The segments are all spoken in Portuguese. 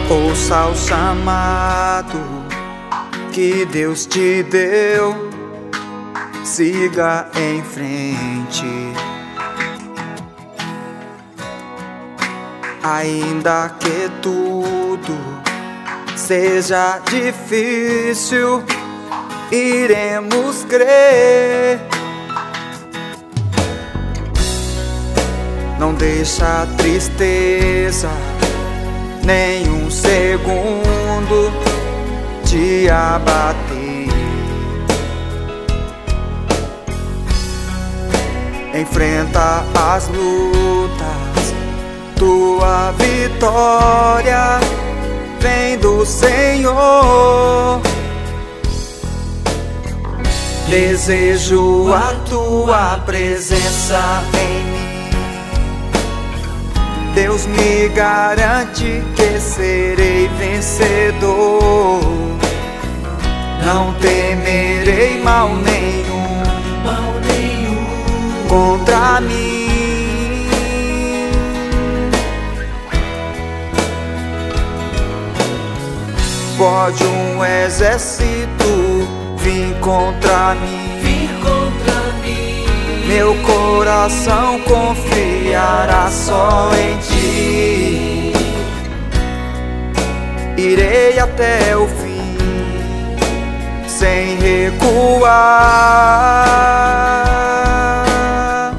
Ouça o chamado que Deus te deu, siga em frente. Ainda que tudo seja difícil, iremos crer. Não deixa a tristeza nem um segundo te abater. Enfrenta as lutas, tua vitória vem do Senhor. Desejo a tua presença em mim. Deus me garante que serei vencedor. Não temerei mal nenhum contra mim. Pode um exército vir contra mim, meu coração confiará só em ti. Irei até o fim, sem recuar.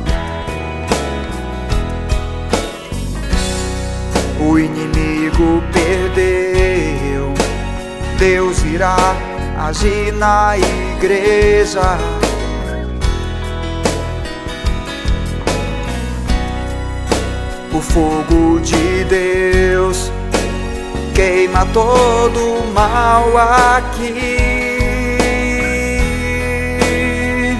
O inimigo perdeu, Deus irá agir na igreja. O fogo de Deus queima todo o mal aqui.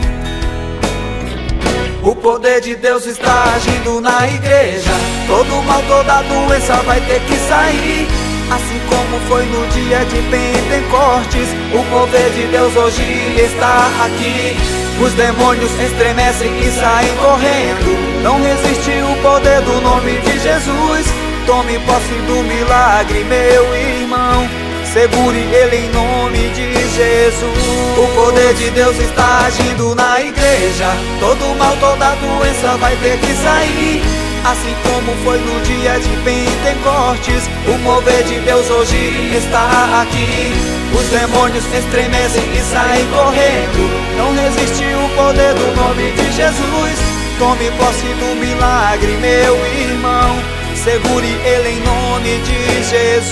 O poder de Deus está agindo na igreja. Todo mal, toda doença vai ter que sair. Assim como foi no dia de Pentecostes, o poder de Deus hoje está aqui. Os demônios estremecem e saem correndo. Não resiste o poder do nome de Jesus. Tome posse do milagre, meu irmão. Segure ele em nome de Jesus. O poder de Deus está agindo na igreja. Todo mal, toda doença vai ter que sair. Assim como foi no dia de Pentecostes, o mover de Deus hoje está aqui. Os demônios estremecem e saem correndo. Não resiste o poder do nome de Jesus. Tome posse do milagre, meu irmão. Segure ele em nome de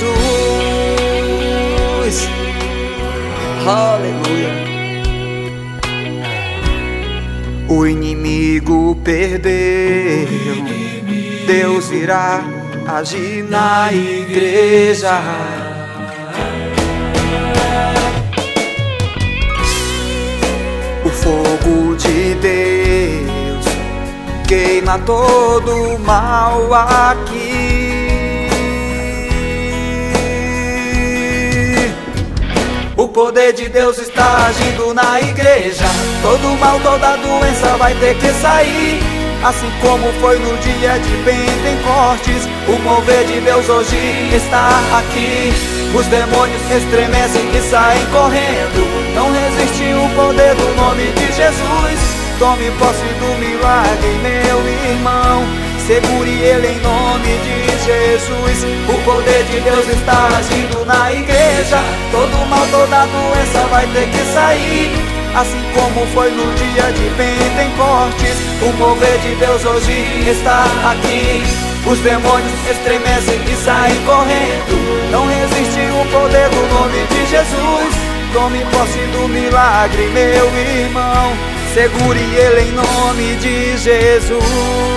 Jesus. Aleluia. O inimigo perdeu, Deus irá agir na igreja. O fogo de Deus queima todo o mal aqui. O poder de Deus está agindo na igreja. Todo mal, toda doença vai ter que sair. Assim como foi no dia de Pentecostes, o mover de Deus hoje está aqui. Os demônios estremecem e saem correndo. Não resiste o poder do nome de Jesus. Tome posse do milagre, meu irmão. Segure ele em nome de Jesus. O poder de Deus está agindo na igreja. Todo mal, toda doença vai ter que sair. Assim como foi no dia de Pentecostes, o mover de Deus hoje está aqui. Os demônios estremecem e saem correndo. Não resiste o poder do nome de Jesus. Tome posse do milagre, meu irmão. Segure ele em nome de Jesus.